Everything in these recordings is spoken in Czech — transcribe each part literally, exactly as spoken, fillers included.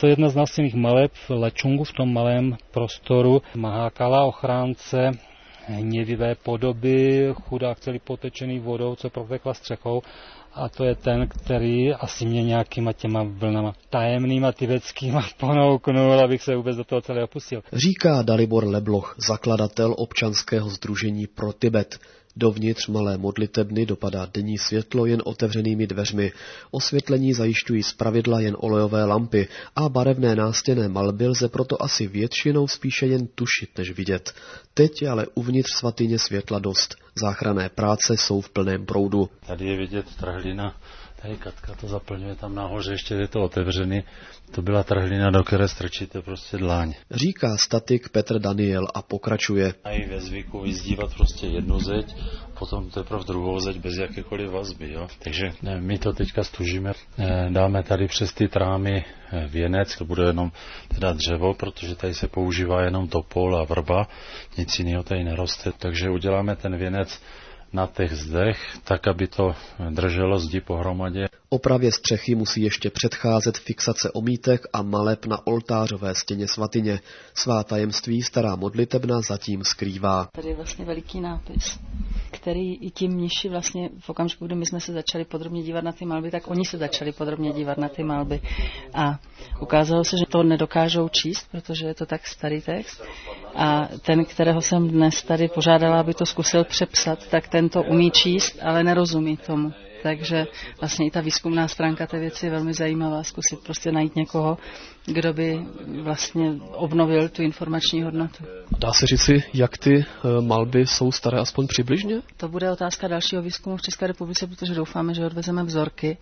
to jedna z násilných maleb v Lečungu, v tom malém prostoru. Mahákala, ochránce, hněvivé podoby, chudák celý potečený vodou, co protekla střechou. A to je ten, který asi mě nějakýma těma vlnama tajemnýma tibetskýma ponouknul, abych se vůbec do toho celého pustil. Říká Dalibor Lebloch, zakladatel občanského sdružení Pro Tibet. Dovnitř malé modlitebny dopadá denní světlo jen otevřenými dveřmi. Osvětlení zajišťují zpravidla jen olejové lampy a barevné nástěnné malby lze proto asi většinou spíše jen tušit než vidět. Teď je ale uvnitř svatyně světla dost. Záchranné práce jsou v plném proudu. Tady je vidět trhlina. Tady Katka to zaplňuje, tam nahoře ještě je to otevřený. To byla trhlina, do které strčíte prostě dláň. Říká statik Petr Daniel a pokračuje. Mají ve zvyku vyzdívat prostě jednu zeď, potom teprve druhou zeď bez jakékoliv vazby. Jo? Takže ne, my to teďka stužíme. Dáme tady přes ty trámy věnec, to bude jenom teda dřevo, protože tady se používá jenom topol a vrba, nic jiného tady neroste. Takže uděláme ten věnec na těch zdech, tak, aby to drželo zdi pohromadě. Opravě střechy musí ještě předcházet fixace omítek a maleb na oltářové stěně svatyně. Svá tajemství stará modlitebna zatím skrývá. Tady je vlastně veliký nápis, který i ti mniši vlastně v okamžiku, kdy my jsme se začali podrobně dívat na ty malby, tak oni se začali podrobně dívat na ty malby. A ukázalo se, že to nedokážou číst, protože je to tak starý text. A ten, kterého jsem dnes tady požádala, aby to zkusil přepsat, tak ten to umí číst, ale nerozumí tomu. Takže vlastně i ta výzkumná stránka té věci je velmi zajímavá, zkusit prostě najít někoho, kdo by vlastně obnovil tu informační hodnotu. Dá se říci, jak ty malby jsou staré aspoň přibližně? To bude otázka dalšího výzkumu v České republice, protože doufáme, že odvezeme vzorky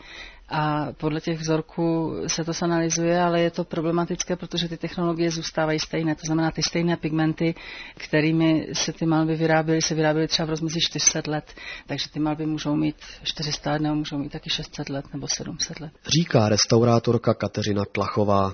a podle těch vzorků se to analyzuje, ale je to problematické, protože ty technologie zůstávají stejné. To znamená, ty stejné pigmenty, kterými se ty malby vyráběly, se vyráběly třeba v rozmezí čtyři sta let. Takže ty malby můžou mít čtyři sta let, nebo můžou mít taky šest set let nebo sedm set let. Říká restaurátorka Kateřina Tlachová.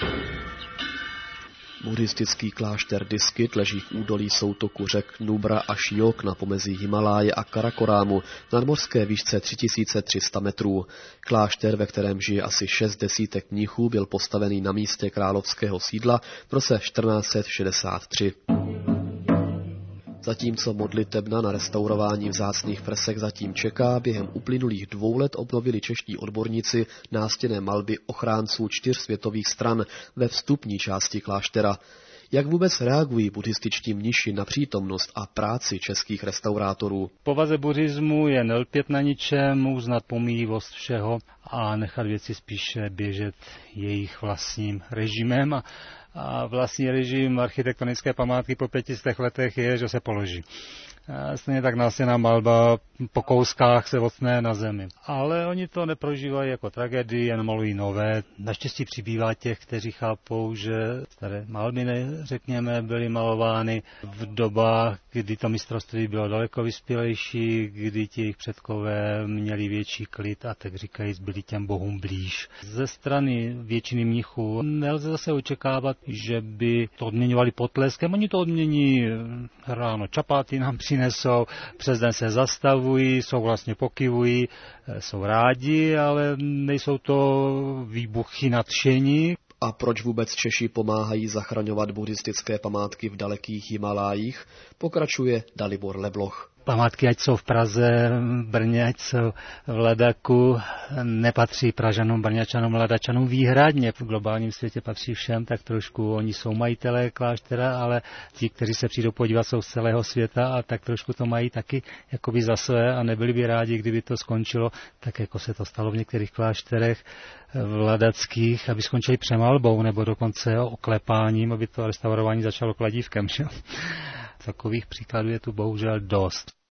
Buddhistický klášter Diskit leží v údolí soutoku řek Nubra a Šiok na pomezí Himaláje a Karakorámu v nadmořské výšce tři tisíce tři sta metrů. Klášter, ve kterém žije asi šest desítek mnichů, byl postavený na místě královského sídla v roce čtrnáct set šedesát tři. Zatímco modlitebna na restaurování vzácných fresek zatím čeká, během uplynulých dvou let obnovili čeští odborníci nástěnné malby ochránců čtyř světových stran ve vstupní části kláštera. Jak vůbec reagují buddhističtí mniši na přítomnost a práci českých restaurátorů? Povaze buddhismu je nelpět na ničem, uznat pomíjivost všeho a nechat věci spíše běžet jejich vlastním režimem. A A vlastní režim architektonické památky po pětistech letech je, že se položí. Stejně tak nástěnná malba po kouskách se ocne na zemi. Ale oni to neprožívají jako tragédii, jen malují nové. Naštěstí přibývá těch, kteří chápou, že staré malby, řekněme, byly malovány v dobách, kdy to mistrovství bylo daleko vyspělejší, kdy ti jejich předkové měli větší klid a tak říkajíc byli těm bohům blíž. Ze strany většiny mnichů nelze zase očekávat, že by to odměňovali potleskem. Oni to odmění ráno čapáty nám přinesou, přes den se zastavují, souhlasně pokyvují, jsou rádi, ale nejsou to výbuchy nadšení. A proč vůbec Češi pomáhají zachraňovat buddhistické památky v dalekých Himalájích, pokračuje Dalibor Lebloch. Památky, ať jsou v Praze, v Brně, ať jsou v Ladaku, nepatří Pražanům, Brňačanům, Ladačanům výhradně. V globálním světě patří všem, tak trošku oni jsou majitelé kláštera, ale ti, kteří se přijdou podívat, jsou z celého světa a tak trošku to mají taky jakoby za své a nebyli by rádi, kdyby to skončilo, tak jako se to stalo v některých klášterech v ladackých, aby skončili přemalbou nebo dokonce oklepáním, aby to restaurování začalo kladívkem. Že? Takových příkladů je tu bohužel dost.